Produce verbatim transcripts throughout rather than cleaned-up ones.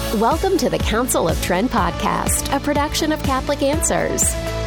Welcome to the Council of Trent podcast, a production of Catholic Answers.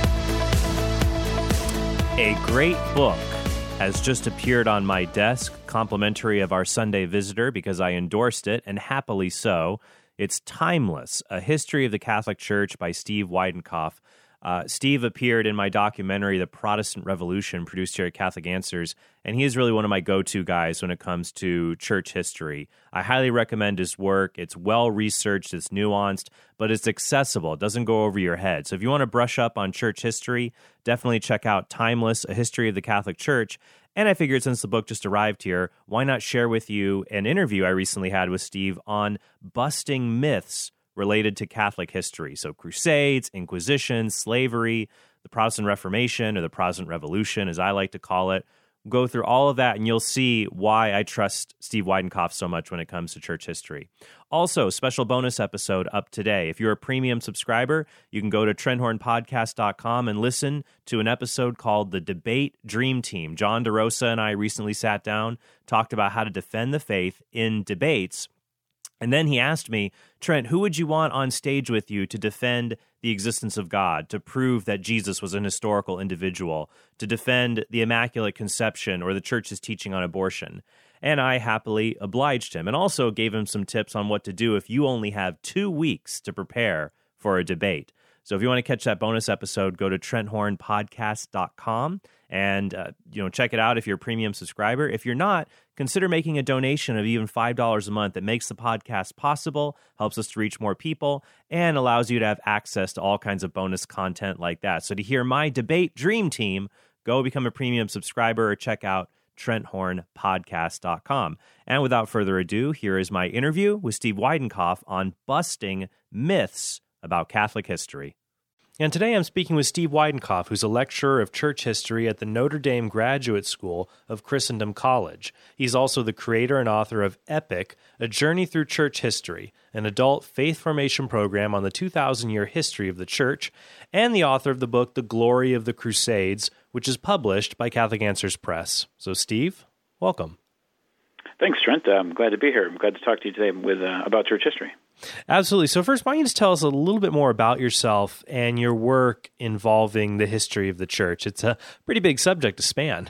A great book has just appeared on my desk, complimentary of our Sunday visitor because I endorsed it, and happily so. It's Timeless, A History of the Catholic Church by Steve Weidenkopf. Uh, Steve appeared in my documentary, The Protestant Revolution, produced here at Catholic Answers, and he is really one of my go-to guys when it comes to church history. I highly recommend his work. It's well-researched, it's nuanced, but it's accessible. It doesn't go over your head. So if you want to brush up on church history, definitely check out Timeless, A History of the Catholic Church. And I figured since the book just arrived here, why not share with you an interview I recently had with Steve on busting myths related to Catholic history. So Crusades, Inquisition, slavery, the Protestant Reformation, or the Protestant Revolution, as I like to call it. Go through all of that, and you'll see why I trust Steve Weidenkopf so much when it comes to church history. Also, special bonus episode up today. If you're a premium subscriber, you can go to trent horn podcast dot com and listen to an episode called The Debate Dream Team. John DeRosa and I recently sat down, talked about how to defend the faith in debates. And then he asked me, Trent, who would you want on stage with you to defend the existence of God, to prove that Jesus was an historical individual, to defend the Immaculate Conception or the Church's teaching on abortion? And I happily obliged him and also gave him some tips on what to do if you only have two weeks to prepare for a debate. So if you want to catch that bonus episode, go to trent horn podcast dot com and uh, you know check it out if you're a premium subscriber. If you're not, consider making a donation of even five dollars a month. That makes the podcast possible, helps us to reach more people, and allows you to have access to all kinds of bonus content like that. So to hear my debate dream team, go become a premium subscriber or check out trent horn podcast dot com. And without further ado, here is my interview with Steve Weidenkopf on busting myths about Catholic history. And today I'm speaking with Steve Weidenkopf, who's a lecturer of church history at the Notre Dame Graduate School of Christendom College. He's also the creator and author of EPIC, A Journey Through Church History, an adult faith formation program on the two thousand year history of the Church, and the author of the book The Glory of the Crusades, which is published by Catholic Answers Press. So, Steve, welcome. Thanks, Trent. I'm glad to be here. I'm glad to talk to you today with uh, about church history. Absolutely. So first, why don't you just tell us a little bit more about yourself and your work involving the history of the church? It's a pretty big subject to span.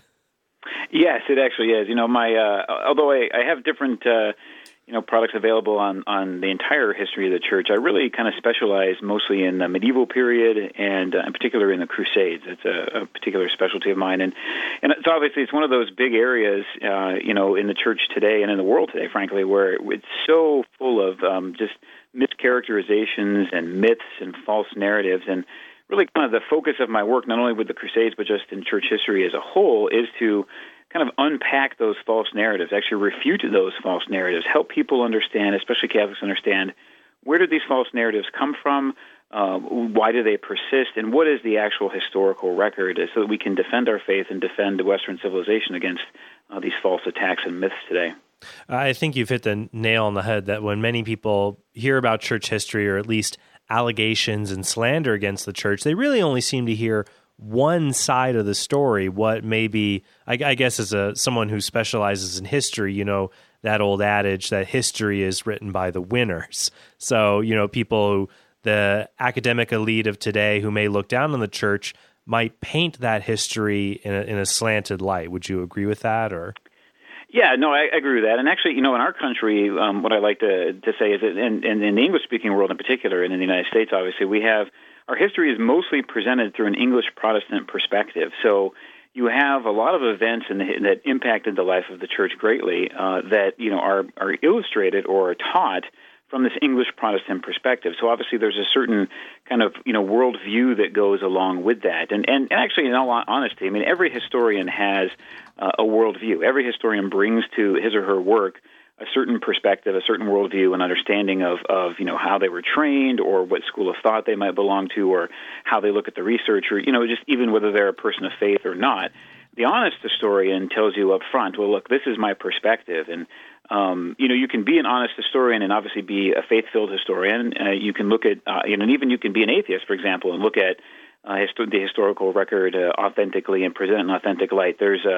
Yes, it actually is. You know, my uh, although I, I have different uh, you know products available on, on the entire history of the church, I really kind of specialize mostly in the medieval period and uh, in particular in the Crusades. It's a, a particular specialty of mine, and and it's obviously it's one of those big areas uh, you know in the church today and in the world today, frankly, where it's so full of um, just mischaracterizations and myths and false narratives. And really kind of the focus of my work, not only with the Crusades, but just in church history as a whole, is to kind of unpack those false narratives, actually refute those false narratives, help people understand, especially Catholics understand, where did these false narratives come from, uh, why do they persist, and what is the actual historical record, so that we can defend our faith and defend the Western civilization against uh, these false attacks and myths today. I think you've hit the nail on the head that when many people hear about church history, or at least allegations and slander against the church, they really only seem to hear one side of the story. What maybe, I, I guess as a someone who specializes in history, you know, that old adage that history is written by the winners. So, you know, people who, the academic elite of today who may look down on the church might paint that history in a, in a slanted light. Would you agree with that, or? Yeah, no, I, I agree with that. And actually, you know, in our country, um, what I like to, to say is that in, in, in the English-speaking world in particular, and in the United States, obviously, we have, our history is mostly presented through an English Protestant perspective. So you have a lot of events in the, that impacted the life of the church greatly uh, that, you know, are, are illustrated or are taught from this English Protestant perspective. So obviously there's a certain kind of, you know, worldview that goes along with that. And, and, and actually, in all honesty, I mean, every historian has uh, a worldview. Every historian brings to his or her work a certain perspective, a certain worldview, and understanding of, of, you know, how they were trained or what school of thought they might belong to or how they look at the research or, you know, just even whether they're a person of faith or not. The honest historian tells you up front, well, look, this is my perspective. And, um, you know, you can be an honest historian and obviously be a faith-filled historian. Uh, you can look at, uh, you know, and even you can be an atheist, for example, and look at uh, histo- the historical record uh, authentically and present an authentic light. There's a,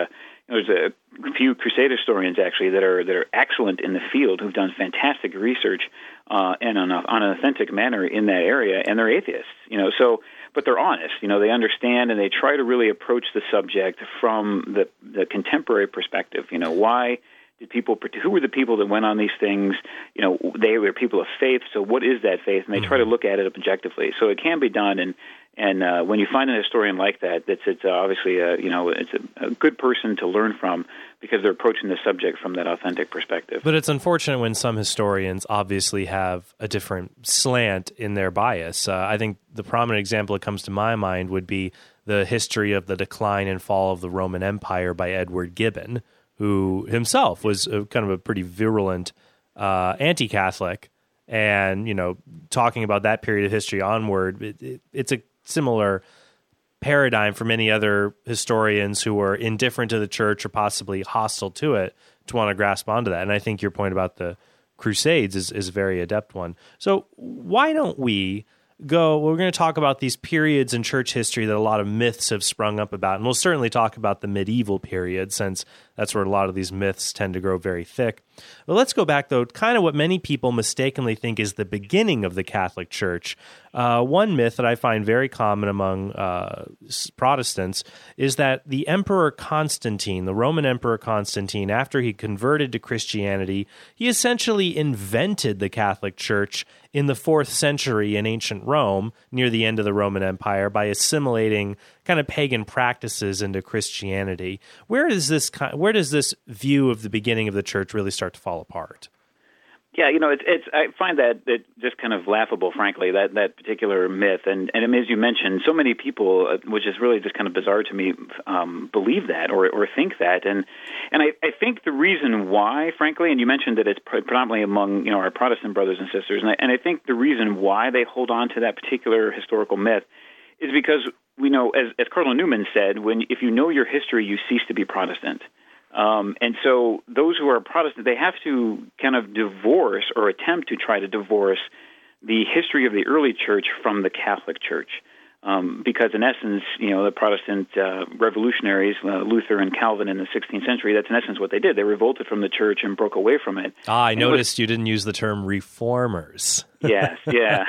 There's a few Crusade historians actually that are that are excellent in the field who've done fantastic research uh, and on, a, on an authentic manner in that area, and they're atheists. You know, so but they're honest. You know, they understand and they try to really approach the subject from the the contemporary perspective. You know, why did people? Who were the people that went on these things? You know, they were people of faith. So what is that faith? And they try to look at it objectively. So it can be done. And And uh, when you find an historian like that, that's it's uh, obviously a, you know it's a, a good person to learn from because they're approaching the subject from that authentic perspective. But it's unfortunate when some historians obviously have a different slant in their bias. Uh, I think the prominent example that comes to my mind would be the history of the decline and fall of the Roman Empire by Edward Gibbon, who himself was a, kind of a pretty virulent uh, anti-Catholic. And, you know, talking about that period of history onward, it, it, it's a similar paradigm for many other historians who are indifferent to the church or possibly hostile to it to want to grasp onto that. And I think your point about the Crusades is, is a very adept one. So why don't we go, we're going to talk about these periods in church history that a lot of myths have sprung up about, and we'll certainly talk about the medieval period since that's where a lot of these myths tend to grow very thick. But let's go back, though, kind of what many people mistakenly think is the beginning of the Catholic Church. Uh, one myth that I find very common among uh, Protestants is that the Emperor Constantine, the Roman Emperor Constantine, after he converted to Christianity, he essentially invented the Catholic Church in the fourth century in ancient Rome, near the end of the Roman Empire, by assimilating kind of pagan practices into Christianity. Where does this where does this view of the beginning of the church really start to fall apart? Yeah, you know, it's it's. I find that that just kind of laughable, frankly, that that particular myth, and and as you mentioned, so many people, uh, which is really just kind of bizarre to me, um, believe that or or think that, and and I, I think the reason why, frankly, and you mentioned that it's predominantly among you know our Protestant brothers and sisters, and I, and I think the reason why they hold on to that particular historical myth is because we know, as as Cardinal Newman said, when if you know your history, you cease to be Protestant. Um, and so those who are Protestant, they have to kind of divorce or attempt to try to divorce the history of the early church from the Catholic Church. Um, because in essence, you know, the Protestant uh, revolutionaries, uh, Luther and Calvin in the sixteenth century, that's in essence what they did. They revolted from the church and broke away from it. Ah, I and noticed was, you didn't use the term reformers. Yes, yeah.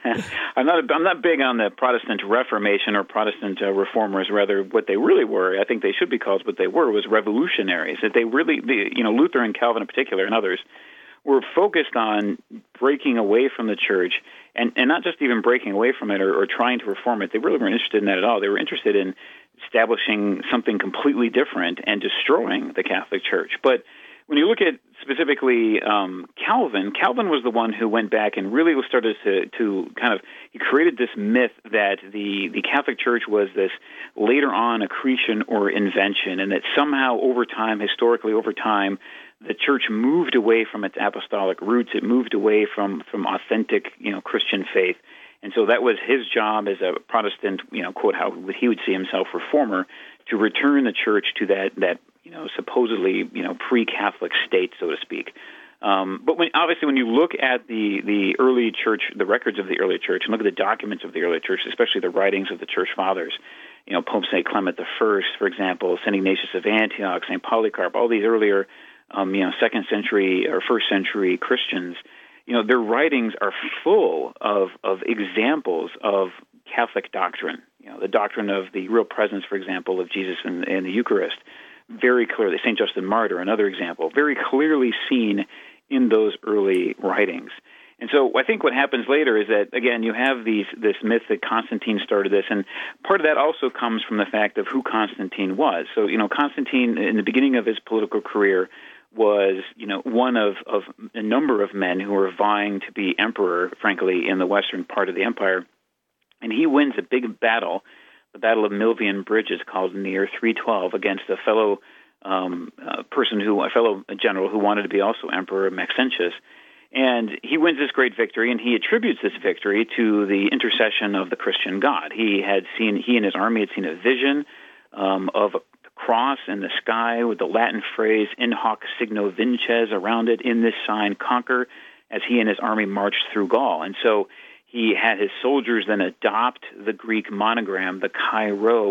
I'm not I'm not big on the Protestant Reformation or Protestant uh, reformers. Rather, what they really were, I think they should be called what they were, was revolutionaries. That they really, the, you know, Luther and Calvin in particular and others, were focused on breaking away from the church, and, and not just even breaking away from it or, or trying to reform it. They really weren't interested in that at all. They were interested in establishing something completely different and destroying the Catholic Church. But when you look at specifically um, Calvin, Calvin was the one who went back and really started to, to kind of, he created this myth that the, the Catholic Church was this later on accretion or invention, and that somehow over time, historically over time, the church moved away from its apostolic roots. It moved away from, from authentic, you know, Christian faith. And so that was his job as a Protestant, you know, quote, how he would see himself, reformer, to return the church to that, that you know, supposedly, you know, pre-Catholic state, so to speak. Um, but when, obviously when you look at the, the early church, the records of the early church, and look at the documents of the early church, especially the writings of the church fathers, you know, Pope Saint Clement the First, for example, Saint Ignatius of Antioch, Saint Polycarp, all these earlier Um, you know, second century or first century Christians, you know, their writings are full of, of examples of Catholic doctrine. You know, the doctrine of the real presence, for example, of Jesus in, in the Eucharist, very clearly. Saint Justin Martyr, another example, very clearly seen in those early writings. And so I think what happens later is that, again, you have these this myth that Constantine started this, and part of that also comes from the fact of who Constantine was. So, you know, Constantine, in the beginning of his political career, was, you know, one of, of a number of men who were vying to be emperor, frankly, in the western part of the empire. And he wins a big battle, the Battle of Milvian Bridges, called in the year three twelve, against a fellow um, uh, person who, a fellow general who wanted to be also emperor, Maxentius. And he wins this great victory, and he attributes this victory to the intercession of the Christian God. He had seen, he and his army had seen a vision um, of a cross in the sky with the Latin phrase "in hoc signo vinces" around it. In this sign, conquer, as he and his army marched through Gaul. And so he had his soldiers then adopt the Greek monogram, the Chi Rho,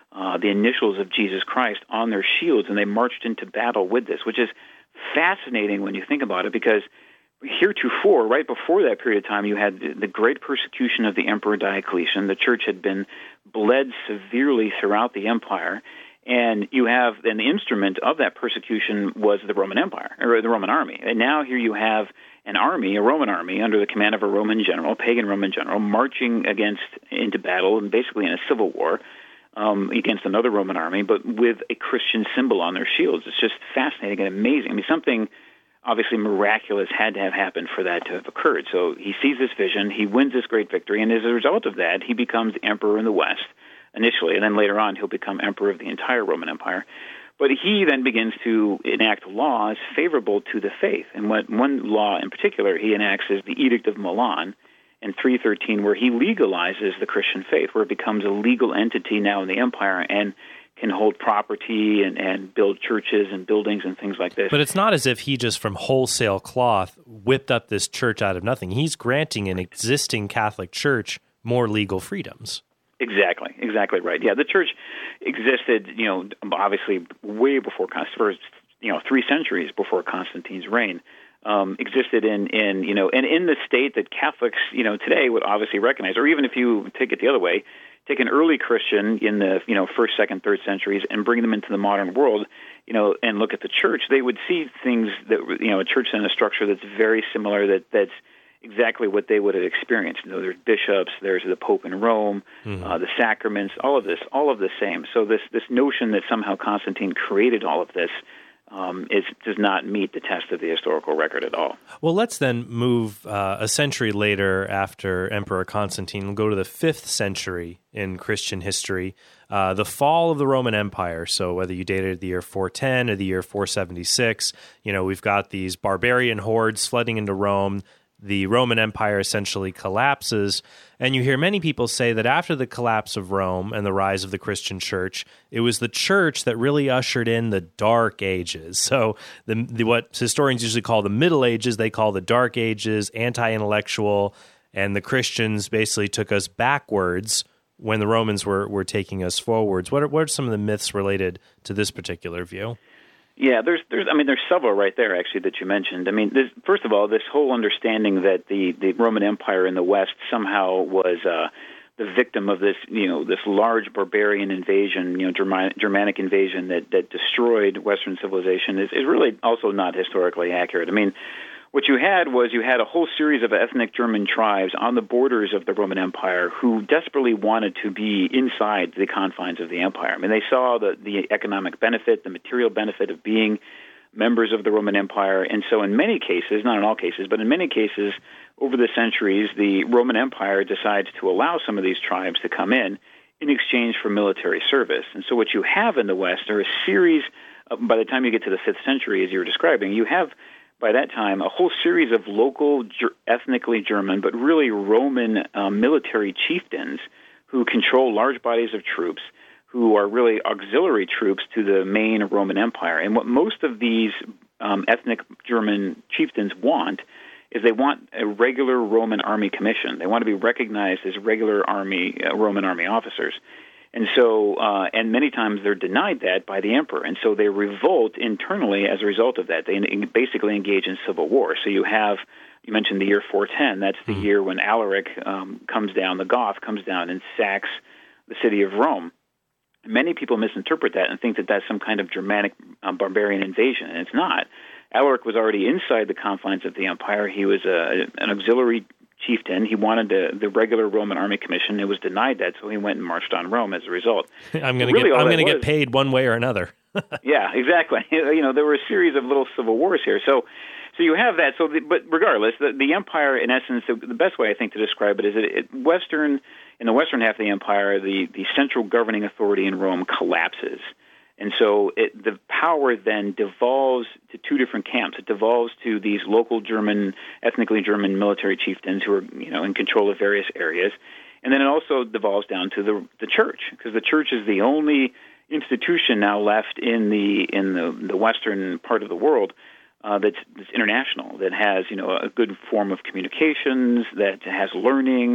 uh, the initials of Jesus Christ on their shields, and they marched into battle with this, which is fascinating when you think about it, because heretofore, right before that period of time, you had the great persecution of the Emperor Diocletian. The church had been bled severely throughout the empire, and you have, and the instrument of that persecution was the Roman Empire, or the Roman army. And now here you have an army, a Roman army, under the command of a Roman general, pagan Roman general, marching against into battle, and basically in a civil war um, against another Roman army, but with a Christian symbol on their shields. It's just fascinating and amazing. I mean, something obviously miraculous had to have happened for that to have occurred. So he sees this vision, he wins this great victory, and as a result of that, he becomes emperor in the West initially, and then later on he'll become emperor of the entire Roman Empire. But he then begins to enact laws favorable to the faith. And what one law in particular he enacts is the Edict of Milan in three thirteen, where he legalizes the Christian faith, where it becomes a legal entity now in the empire and can hold property and, and build churches and buildings and things like this. But it's not as if he just from wholesale cloth whipped up this church out of nothing. He's granting an existing Catholic church more legal freedoms. Exactly, exactly right. Yeah, the church existed, you know, obviously way before, for, you know, three centuries before Constantine's reign. Um, existed in, in, you know, and in the state that Catholics, you know, today would obviously recognize, or even if you take it the other way, take an early Christian in the, you know, first, second, third centuries and bring them into the modern world, you know, and look at the church, they would see things that, you know, a church and a structure that's very similar, that that's exactly what they would have experienced. You know, there's bishops, there's the Pope in Rome, mm-hmm. uh, the sacraments, all of this, all of the same. So this this notion that somehow Constantine created all of this um, is does not meet the test of the historical record at all. Well, let's then move uh, a century later after Emperor Constantine. We'll go to the fifth century in Christian history, uh, the fall of the Roman Empire. So whether you dated the year four ten or the year four seventy-six, you know, we've got these barbarian hordes flooding into Rome. The Roman Empire essentially collapses, and you hear many people say that after the collapse of Rome and the rise of the Christian church, it was the church that really ushered in the Dark Ages. So the, the what historians usually call the Middle Ages, they call the Dark Ages, anti-intellectual, and the Christians basically took us backwards when the Romans were, were taking us forwards. What are, what are some of the myths related to this particular view? Yeah, there's, there's, I mean, there's several right there actually that you mentioned. I mean, this, first of all, this whole understanding that the, the Roman Empire in the West somehow was uh, the victim of this, you know, this large barbarian invasion, you know, German, Germanic invasion that, that destroyed Western civilization is, is really also not historically accurate. I mean, what you had was you had a whole series of ethnic German tribes on the borders of the Roman Empire who desperately wanted to be inside the confines of the empire. I mean, they saw the, the economic benefit, the material benefit of being members of the Roman Empire. And so in many cases, not in all cases, but in many cases, over the centuries, the Roman Empire decides to allow some of these tribes to come in in exchange for military service. And so what you have in the West are a series, of, by the time you get to the fifth century, as you were describing, you have by that time, a whole series of local, ger- ethnically German, but really Roman um, military chieftains who control large bodies of troops, who are really auxiliary troops to the main Roman Empire. And what most of these um, ethnic German chieftains want is they want a regular Roman army commission. They want to be recognized as regular army, uh, Roman army officers. And so, uh, and many times they're denied that by the emperor, and so they revolt internally as a result of that. They basically engage in civil war. So you have, you mentioned the year four ten. That's the mm-hmm. year when Alaric um, comes down, the Goth comes down and sacks the city of Rome. Many people misinterpret that and think that that's some kind of Germanic um, barbarian invasion, and it's not. Alaric was already inside the confines of the empire. He was a, an auxiliary chieftain. He wanted the, the regular Roman army commission. It was denied that, so he went and marched on Rome as a result. I'm going to really get I'm going to get paid one way or another. Yeah, exactly. You know, there were a series of little civil wars here. So, so you have that. So, the, but regardless, the, the empire, in essence, the, the best way I think to describe it is that it, Western in the western half of the empire, the the central governing authority in Rome collapses. And so it, the power then devolves to two different camps. It devolves to these local German, ethnically German military chieftains who are, you know, in control of various areas. And then it also devolves down to the the church, because the church is the only institution now left in the in the, the western part of the world uh, that's, that's international, that has, you know, a good form of communications, that has learning,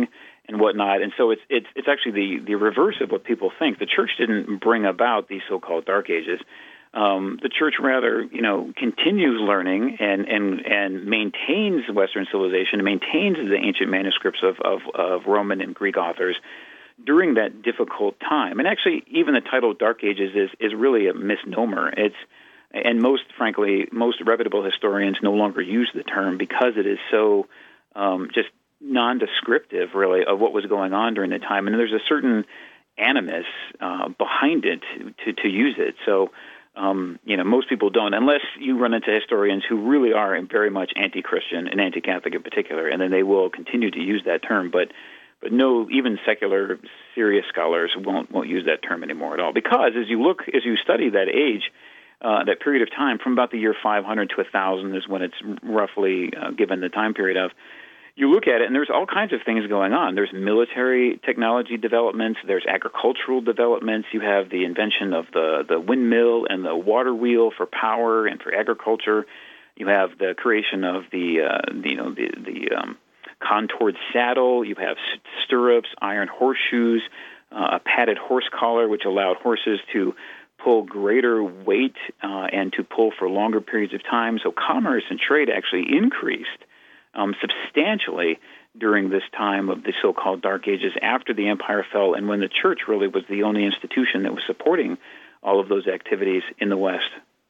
and whatnot. And so it's it's it's actually the, the reverse of what people think. The church didn't bring about these so-called Dark Ages. Um, the church rather, you know, continues learning and, and, and maintains Western civilization, maintains the ancient manuscripts of, of, of Roman and Greek authors during that difficult time. And actually, even the title Dark Ages is, is really a misnomer. It's and most, frankly, most reputable historians no longer use the term because it is so um, just non-descriptive, really, of what was going on during the time. And there's a certain animus uh, behind it to, to use it. So, um, you know, most people don't, unless you run into historians who really are very much anti-Christian and anti-Catholic in particular, and then they will continue to use that term. But but no, even secular, serious scholars won't won't use that term anymore at all. Because as you look, as you study that age, uh, that period of time, from about the year five hundred to one thousand is when it's roughly uh, given the time period of, you look at it, and there's all kinds of things going on. There's military technology developments. There's agricultural developments. You have the invention of the, the windmill and the water wheel for power and for agriculture. You have the creation of the, uh, the you know, the, the um, contoured saddle. You have stirrups, iron horseshoes, uh, a padded horse collar, which allowed horses to pull greater weight uh, and to pull for longer periods of time. So commerce and trade actually increased Um, substantially during this time of the so-called Dark Ages after the empire fell, and when the church really was the only institution that was supporting all of those activities in the West.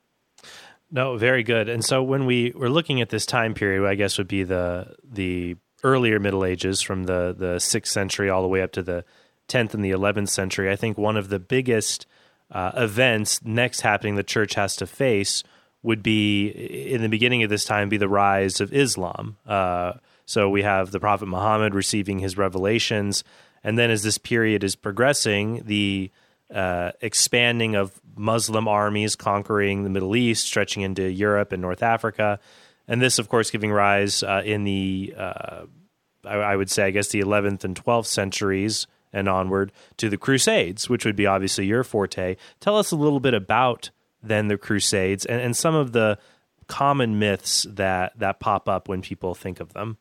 No, very good. And so when we were looking at this time period, I guess would be the the earlier Middle Ages from the, the sixth century all the way up to the tenth and the eleventh century, I think one of the biggest uh, events next happening the church has to face would be, in the beginning of this time, be the rise of Islam. Uh, so we have the Prophet Muhammad receiving his revelations, and then as this period is progressing, the uh, expanding of Muslim armies conquering the Middle East, stretching into Europe and North Africa, and this, of course, giving rise uh, in the, uh, I, I would say, I guess, the eleventh and twelfth centuries and onward to the Crusades, which would be obviously your forte. Tell us a little bit about then the Crusades, and, and some of the common myths that, that pop up when people think of them.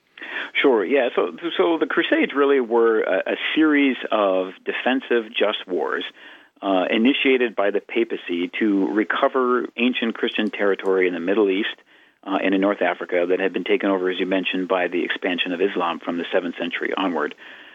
Sure, yeah. So so the Crusades really were a, a series of defensive just wars uh, initiated by the papacy to recover ancient Christian territory in the Middle East uh, and in North Africa that had been taken over, as you mentioned, by the expansion of Islam from the seventh century onward.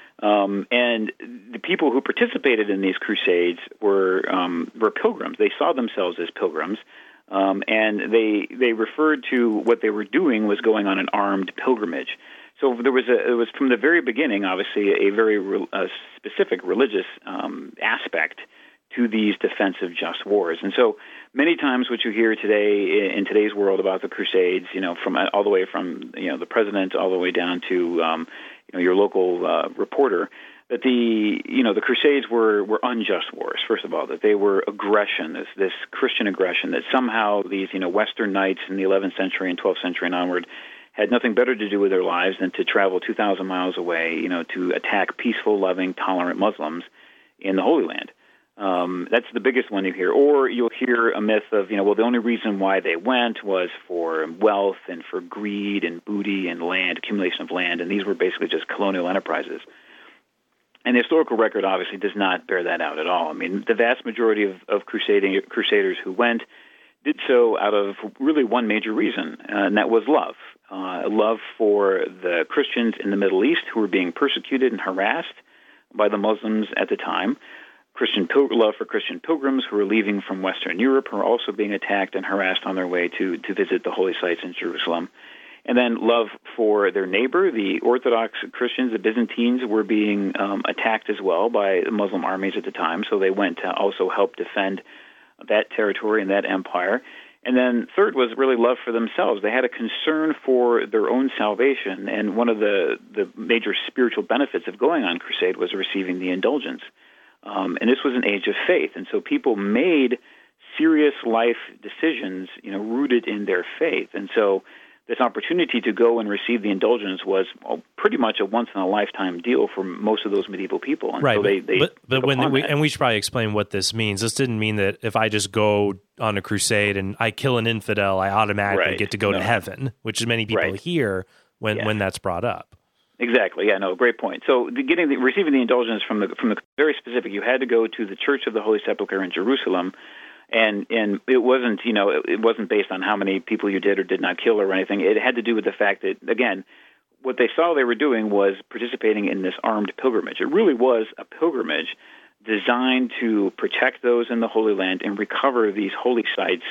Um, and the people who participated in these crusades were um, were pilgrims. They saw themselves as pilgrims, um, and they they referred to what they were doing was going on an armed pilgrimage. So there was a, it was from the very beginning, obviously, a very re, a specific religious um, aspect to these defensive just wars. And so many times what you hear today in today's world about the Crusades, you know, from all the way from, you know, the president all the way down to, um, you know, your local uh, reporter, that the, you know, the Crusades were, were unjust wars, first of all, that they were aggression, this, this Christian aggression, that somehow these, you know, Western knights in the eleventh century and twelfth century and onward had nothing better to do with their lives than to travel two thousand miles away, you know, to attack peaceful, loving, tolerant Muslims in the Holy Land. Um, that's the biggest one you hear. Or you'll hear a myth of, you know, well, the only reason why they went was for wealth and for greed and booty and land, accumulation of land, and these were basically just colonial enterprises. And the historical record obviously does not bear that out at all. I mean, the vast majority of, of crusading, crusaders who went did so out of really one major reason, uh, and that was love. Uh, love for the Christians in the Middle East who were being persecuted and harassed by the Muslims at the time. Christian pil- love for Christian pilgrims who were leaving from Western Europe, who were also being attacked and harassed on their way to, to visit the holy sites in Jerusalem. And then love for their neighbor, the Orthodox Christians, the Byzantines, were being um, attacked as well by the Muslim armies at the time, so they went to also help defend that territory and that empire. And then third was really love for themselves. They had a concern for their own salvation, and one of the, the major spiritual benefits of going on crusade was receiving the indulgence. Um, and this was an age of faith, and so people made serious life decisions, you know, rooted in their faith. And so this opportunity to go and receive the indulgence was well, pretty much a once-in-a-lifetime deal for most of those medieval people. And right, so they, but, they but, but when we, that. and we should probably explain what this means. This didn't mean that if I just go on a crusade and I kill an infidel, I automatically right. get to go no. to heaven, which many people right. hear when, yes. when that's brought up. Exactly. Yeah. No. Great point. So, the, getting the, receiving the indulgence from the from the very specific, you had to go to the Church of the Holy Sepulchre in Jerusalem, and and it wasn't you know it, it wasn't based on how many people you did or did not kill or anything. It had to do with the fact that, again, what they saw they were doing was participating in this armed pilgrimage. It really was a pilgrimage designed to protect those in the Holy Land and recover these holy sites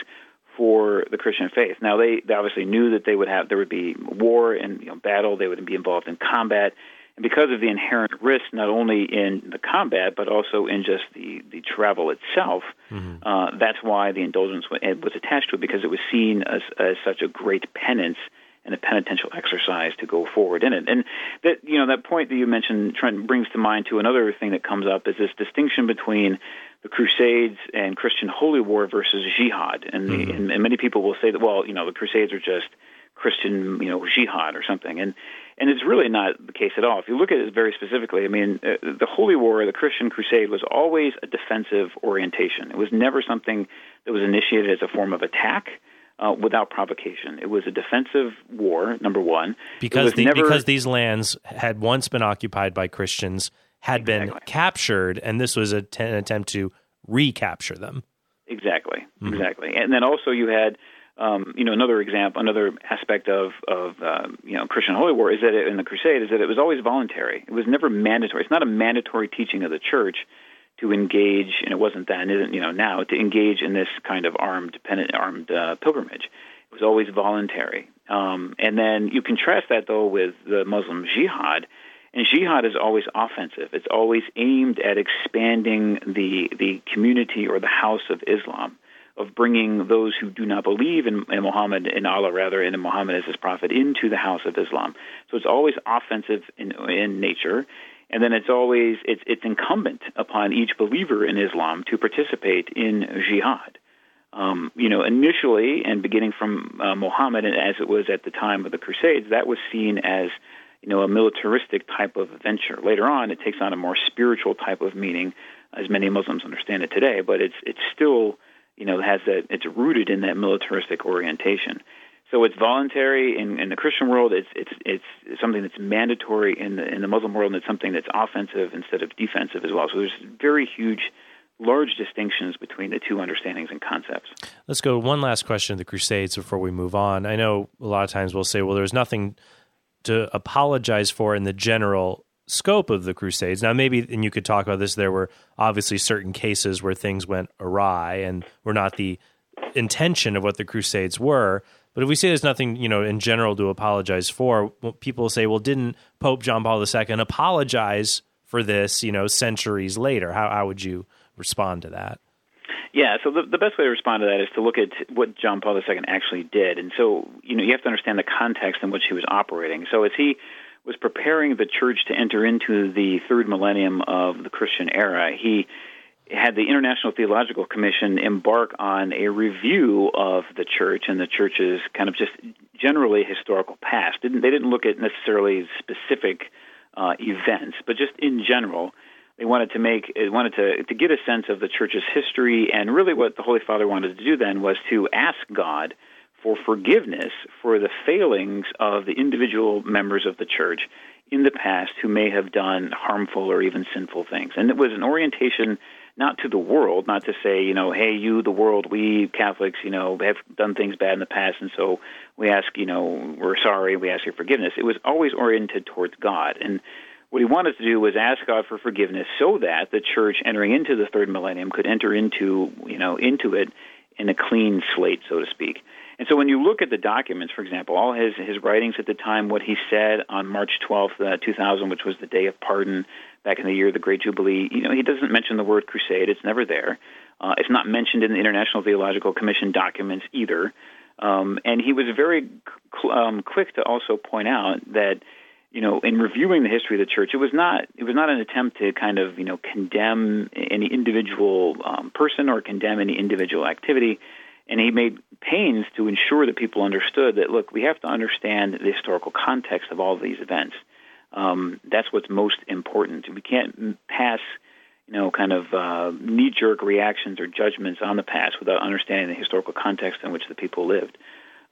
for the Christian faith. Now, they, they obviously knew that they would have there would be war and you know, battle. They would be involved in combat, and because of the inherent risk, not only in the combat but also in just the, the travel itself, mm-hmm. uh, that's why the indulgence was attached to it, because it was seen as, as such a great penance and a penitential exercise to go forward in it. And that you know that point that you mentioned, Trent, brings to mind to another thing that comes up is this distinction between the Crusades and Christian holy war versus jihad. And, mm-hmm. the, and, and many people will say that, well, you know, the Crusades are just Christian, you know, jihad or something. And and it's really not the case at all. If you look at it very specifically, I mean, uh, the holy war, the Christian crusade, was always a defensive orientation. It was never something that was initiated as a form of attack. Uh, without provocation. It was a defensive war, number one. Because the, never... because these lands had once been occupied by Christians, had exactly. been captured, and this was a t- an attempt to recapture them. Exactly, mm-hmm. exactly. And then also you had, um, you know, another example, another aspect of, of uh, you know, Christian holy war is that it, in the Crusade is that it was always voluntary. It was never mandatory. It's not a mandatory teaching of the church to engage, and it wasn't then, isn't you know now to engage in this kind of armed armed uh, pilgrimage. It was always voluntary. Um, and then you contrast that though with the Muslim jihad, and jihad is always offensive. It's always aimed at expanding the the community or the house of Islam, of bringing those who do not believe in, in Muhammad, in Allah rather, and in Muhammad as his prophet, into the house of Islam. So it's always offensive in in nature. And then it's always it's it's incumbent upon each believer in Islam to participate in jihad. Um, you know, initially and beginning from uh, Muhammad, and as it was at the time of the Crusades, that was seen as you know a militaristic type of venture. Later on, it takes on a more spiritual type of meaning, as many Muslims understand it today. But it's it's still you know has that it's rooted in that militaristic orientation. So it's voluntary in, in the Christian world. It's it's it's something that's mandatory in the in the Muslim world, and it's something that's offensive instead of defensive as well. So there's very huge, large distinctions between the two understandings and concepts. Let's go one last question of the Crusades before we move on. I know a lot of times we'll say, well, there's nothing to apologize for in the general scope of the Crusades. Now, maybe, and you could talk about this, there were obviously certain cases where things went awry and were not the intention of what the Crusades were. But if we say there's nothing, you know, in general to apologize for, people say, well, didn't Pope John Paul the Second apologize for this, you know, centuries later? How, how would you respond to that? Yeah, so the, the best way to respond to that is to look at what John Paul the Second actually did. And so, you know, you have to understand the context in which he was operating. So as he was preparing the church to enter into the third millennium of the Christian era, he had the International Theological Commission embark on a review of the church and the church's kind of just generally historical past. Didn't, they didn't look at necessarily specific uh, events, but just in general. They wanted to make, wanted to, to get a sense of the church's history, and really what the Holy Father wanted to do then was to ask God for forgiveness for the failings of the individual members of the church in the past who may have done harmful or even sinful things. And it was an orientation not to the world, not to say, you know, hey, you, the world, we Catholics, you know, have done things bad in the past, and so we ask, you know, we're sorry, we ask your forgiveness. It was always oriented towards God. And what he wanted to do was ask God for forgiveness so that the church entering into the third millennium could enter into, you know, into it in a clean slate, so to speak. And so when you look at the documents, for example, all his, his writings at the time, what he said on March twelfth, uh, two thousand, which was the day of pardon back in the year of the Great Jubilee, you know, he doesn't mention the word crusade. It's never there. Uh, it's not mentioned in the International Theological Commission documents either. Um, and he was very cl- um, quick to also point out that, you know, in reviewing the history of the church, it was not it was not an attempt to kind of, you know, condemn any individual um, person or condemn any individual activity. And he made pains to ensure that people understood that, look, we have to understand the historical context of all of these events. Um, that's what's most important. We can't pass, you know, kind of uh, knee-jerk reactions or judgments on the past without understanding the historical context in which the people lived.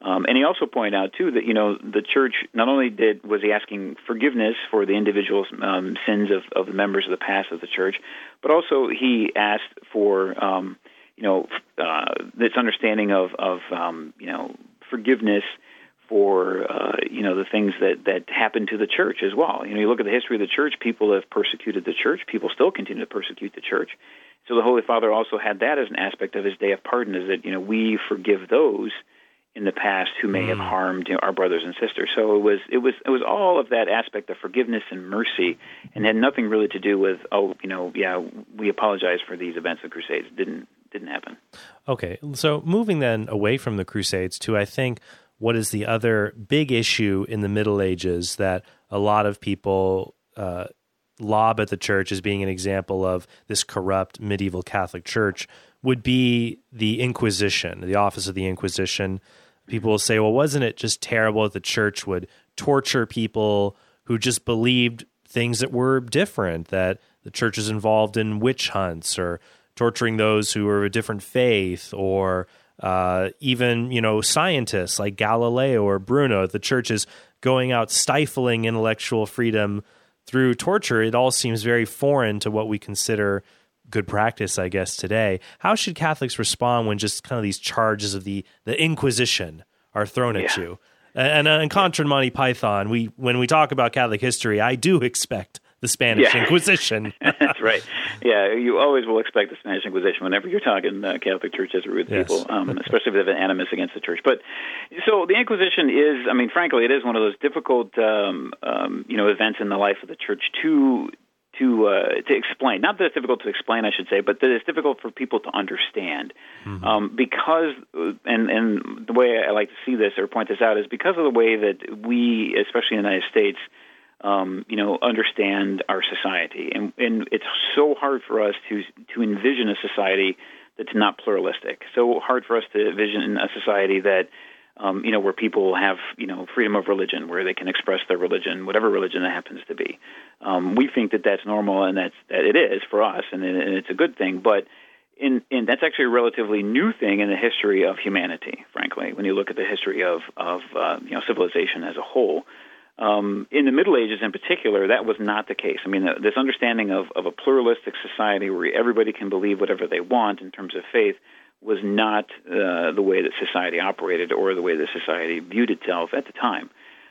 Um, and he also pointed out, too, that, you know, the church not only did was he asking forgiveness for the individual um, sins of, of the members of the past of the church, but also he asked for, um, you know, uh, this understanding of, of um, you know, forgiveness for, uh, you know, the things that, that happened to the church as well. You know, you look at the history of the church, people have persecuted the church. People still continue to persecute the church. So the Holy Father also had that as an aspect of his Day of Pardon, is that, you know, we forgive those in the past who may have harmed, you know, our brothers and sisters. So it was it was it was all of that aspect of forgiveness and mercy, and had nothing really to do with, oh, you know, yeah, we apologize for these events of the Crusades. It didn't didn't happen. Okay, so moving then away from the Crusades to, I think, what is the other big issue in the Middle Ages that a lot of people uh, lob at the church as being an example of this corrupt medieval Catholic Church would be the Inquisition, the office of the Inquisition. People will say, well, wasn't it just terrible that the church would torture people who just believed things that were different, that the church is involved in witch hunts or torturing those who are of a different faith, or uh, even, you know, scientists like Galileo or Bruno. The church is going out stifling intellectual freedom through torture. It all seems very foreign to what we consider good practice, I guess, today. How should Catholics respond when just kind of these charges of the, the Inquisition are thrown at yeah. you? And, and in contra Monty Python, we when we talk about Catholic history, I do expect the Spanish yeah. Inquisition. That's right. Yeah, you always will expect the Spanish Inquisition whenever you're talking uh, Catholic Church history with yes. people, um, especially if they have an animus against the church. But so the Inquisition is, I mean, frankly, it is one of those difficult, um, um, you know, events in the life of the church to to uh, to explain. Not that it's difficult to explain, I should say, but that it's difficult for people to understand. Mm-hmm. Um, because, and, and the way I like to see this or point this out is because of the way that we, especially in the United States, um, you know, understand our society. And, and it's so hard for us to to envision a society that's not pluralistic. So hard for us to envision a society that Um, you know, where people have, you know, freedom of religion, where they can express their religion, whatever religion that happens to be. Um, we think that that's normal, and that's that it is for us, and, and it's a good thing. But in, in that's actually a relatively new thing in the history of humanity. Frankly, when you look at the history of of uh, you know civilization as a whole, um, in the Middle Ages in particular, that was not the case. I mean, uh, this understanding of of a pluralistic society where everybody can believe whatever they want in terms of faith was not uh, the way that society operated or the way that society viewed itself at the time.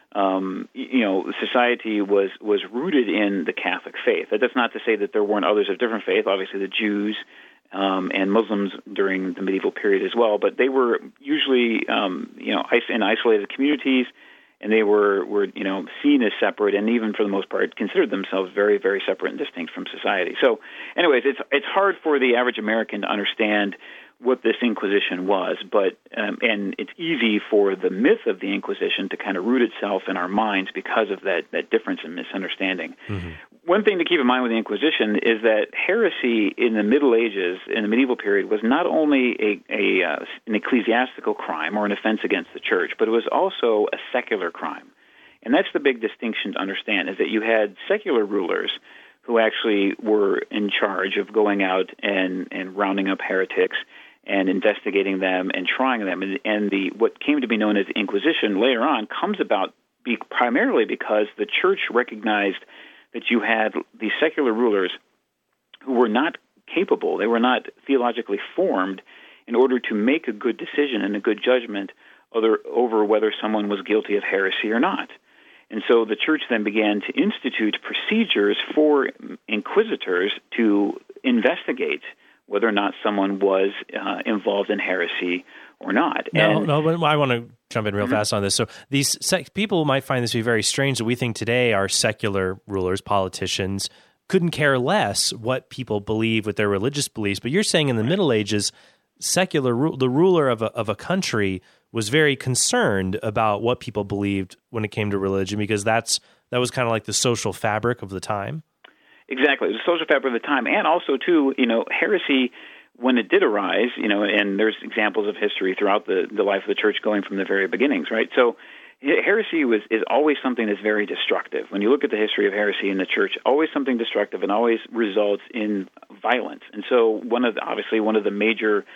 Um, you know, society was, was rooted in the Catholic faith. That's not to say that there weren't others of different faith, obviously the Jews um, and Muslims during the medieval period as well, but they were usually, um, you know, in isolated communities, and they were, were, you know, seen as separate, and even for the most part considered themselves very, very separate and distinct from society. So anyways, it's it's hard for the average American to understand what this Inquisition was, but um, and it's easy for the myth of the Inquisition to kind of root itself in our minds because of that, that difference in misunderstanding. Mm-hmm. One thing to keep in mind with the Inquisition is that heresy in the Middle Ages, in the medieval period, was not only a, a uh, an ecclesiastical crime or an offense against the church, but it was also a secular crime. And that's the big distinction to understand, is that you had secular rulers who actually were in charge of going out and, and rounding up heretics and investigating them and trying them. And, and the what came to be known as the Inquisition later on comes about be, primarily because the church recognized that you had these secular rulers who were not capable, they were not theologically formed in order to make a good decision and a good judgment other, over whether someone was guilty of heresy or not. And so the church then began to institute procedures for inquisitors to investigate whether or not someone was uh, involved in heresy or not. No, and, no, but I want to jump in real mm-hmm. fast on this. So these sec- people might find this to be very strange that we think today our secular rulers, politicians, couldn't care less what people believe with their religious beliefs. But you're saying in the right. Middle Ages, secular ru- the ruler of a, of a country was very concerned about what people believed when it came to religion, because that's that was kind of like the social fabric of the time. Exactly. It was the social fabric of the time. And also, too, you know, heresy, when it did arise, you know, and there's examples of history throughout the, the life of the church going from the very beginnings, right? So heresy was is always something that's very destructive. When you look at the history of heresy in the church, always something destructive and always results in violence. And so one of the, obviously one of the major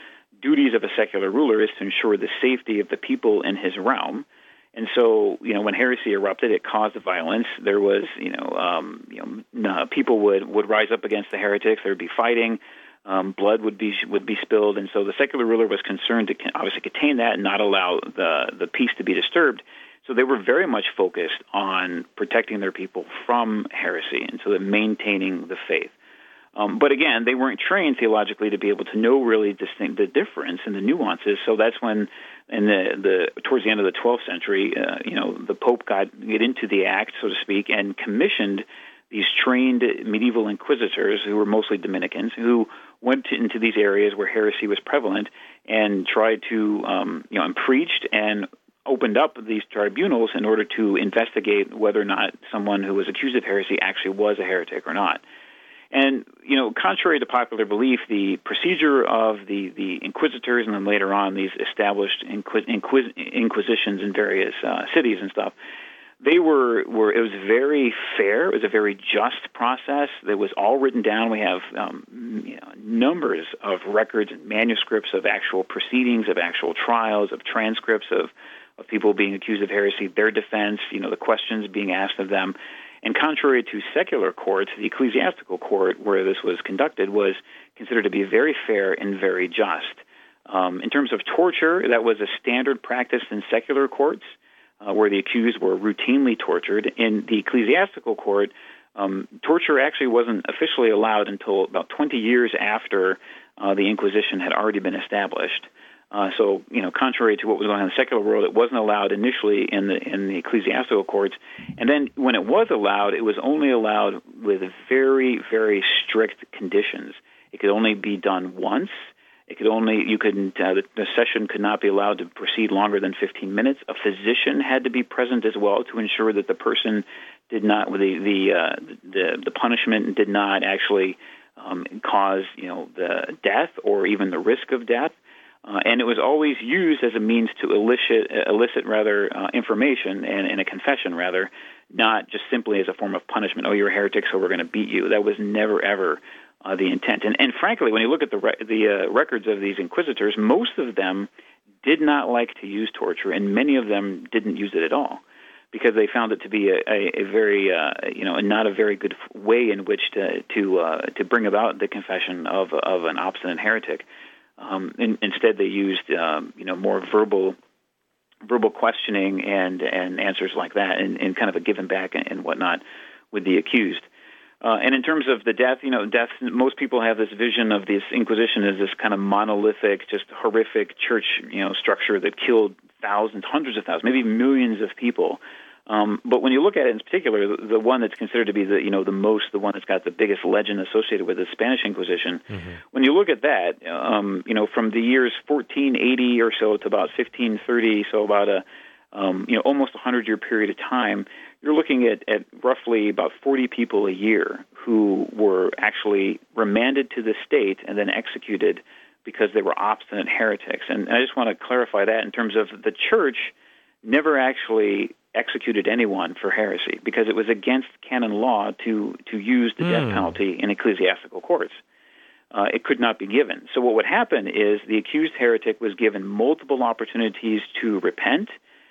duties of a secular ruler is to ensure the safety of the people in his realm. And so, you know, when heresy erupted, it caused violence. There was, you know, um, you know, people would, would rise up against the heretics. There would be fighting. Um, blood would be would be spilled. And so the secular ruler was concerned to obviously contain that and not allow the, the peace to be disturbed. So they were very much focused on protecting their people from heresy, and so that maintaining the faith. Um, but again, they weren't trained theologically to be able to know really distinct the difference and the nuances. So that's when, in the, the towards the end of the twelfth century, uh, you know, the Pope got get into the act, so to speak, and commissioned these trained medieval inquisitors, who were mostly Dominicans, who went to, into these areas where heresy was prevalent and tried to, um, you know, and preached and opened up these tribunals in order to investigate whether or not someone who was accused of heresy actually was a heretic or not. And, you know, contrary to popular belief, the procedure of the, the inquisitors and then later on these established inquis- inquis- inquisitions in various uh, cities and stuff, they were, were, it was very fair. It was a very just process that was all written down. We have um, you know, numbers of records and manuscripts of actual proceedings, of actual trials, of transcripts of, of people being accused of heresy, their defense, you know, the questions being asked of them. And contrary to secular courts, the ecclesiastical court where this was conducted was considered to be very fair and very just. Um, in terms of torture, that was a standard practice in secular courts, uh, where the accused were routinely tortured. In the ecclesiastical court, um, torture actually wasn't officially allowed until about twenty years after uh, the Inquisition had already been established. Uh, so, you know, contrary to what was going on in the secular world, it wasn't allowed initially in the in the ecclesiastical courts. And then when it was allowed, it was only allowed with very, very strict conditions. It could only be done once. It could only, you couldn't, uh, the, the session could not be allowed to proceed longer than fifteen minutes. A physician had to be present as well to ensure that the person did not, the the uh, the, the punishment did not actually um, cause, you know, the death or even the risk of death. Uh, and it was always used as a means to elicit, elicit rather, uh, information and, and a confession, rather, not just simply as a form of punishment. Oh, you're a heretic, so we're going to beat you. That was never, ever uh, the intent. And, and frankly, when you look at the re- the uh, records of these inquisitors, most of them did not like to use torture, and many of them didn't use it at all, because they found it to be a, a, a very, uh, you know, not a very good way in which to to uh, to bring about the confession of of an obstinate heretic. Um, in, instead, they used, um, you know, more verbal, verbal questioning and, and answers like that, and, and kind of a give and back and, and whatnot with the accused. Uh, and in terms of the death, you know, death. Most people have this vision of this Inquisition as this kind of monolithic, just horrific church, you know, structure that killed thousands, hundreds of thousands, maybe millions of people. Um, but when you look at it in particular, the, the one that's considered to be the, you know, the most, the one that's got the biggest legend associated with the Spanish Inquisition, mm-hmm. when you look at that, um, you know, from the years fourteen eighty or so to about fifteen thirty, so about a, um, you know, almost a hundred-year period of time, you're looking at, at roughly about forty people a year who were actually remanded to the state and then executed because they were obstinate heretics. And I just want to clarify that in terms of the church never actually executed anyone for heresy, because it was against canon law to, to use the mm. death penalty in ecclesiastical courts. Uh, it could not be given. So what would happen is the accused heretic was given multiple opportunities to repent,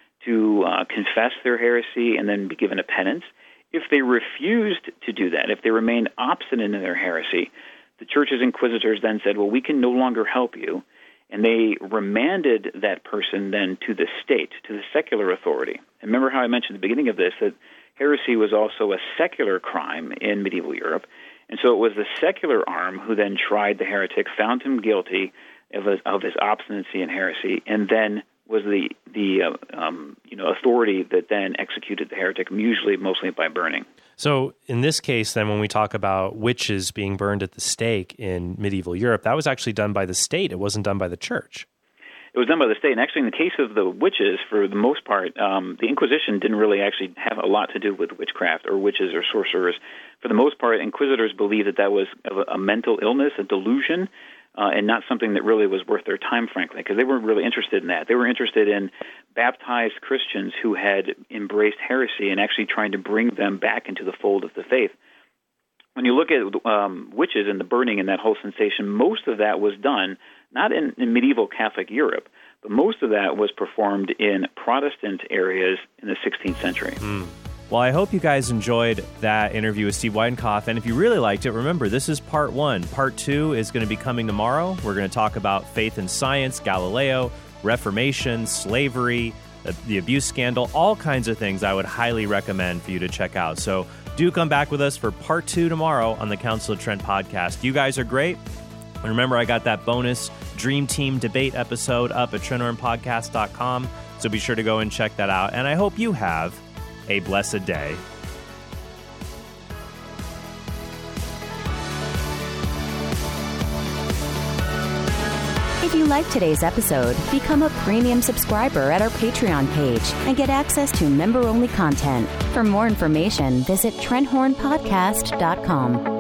to uh, confess their heresy, and then be given a penance. If they refused to do that, if they remained obstinate in their heresy, the church's inquisitors then said, well, we can no longer help you. And they remanded that person then to the state, to the secular authority. And remember how I mentioned at the beginning of this that heresy was also a secular crime in medieval Europe. And so it was the secular arm who then tried the heretic, found him guilty of his, of his obstinacy and heresy, and then was the the uh, um, you know authority that then executed the heretic, usually mostly by burning. So in this case, then, when we talk about witches being burned at the stake in medieval Europe, that was actually done by the state. It wasn't done by the church. It was done by the state. And actually, in the case of the witches, for the most part, um, the Inquisition didn't really actually have a lot to do with witchcraft or witches or sorcerers. For the most part, inquisitors believed that that was a, a mental illness, a delusion, uh, and not something that really was worth their time, frankly, because they weren't really interested in that. They were interested in baptized Christians who had embraced heresy and actually trying to bring them back into the fold of the faith. When you look at um, witches and the burning and that whole sensation, most of that was done not in, in medieval Catholic Europe, but most of that was performed in Protestant areas in the sixteenth century. Mm. Well, I hope you guys enjoyed that interview with Steve Weidenkopf. And if you really liked it, remember, this is part one. Part two is going to be coming tomorrow. We're going to talk about faith and science, Galileo, Reformation, slavery, the abuse scandal, all kinds of things I would highly recommend for you to check out. So do come back with us for part two tomorrow on the Council of Trent podcast. You guys are great. And remember, I got that bonus Dream Team debate episode up at trent horn podcast dot com. So be sure to go and check that out. And I hope you have a blessed day. If you like today's episode, become a premium subscriber at our Patreon page and get access to member-only content. For more information, visit trent horn podcast dot com.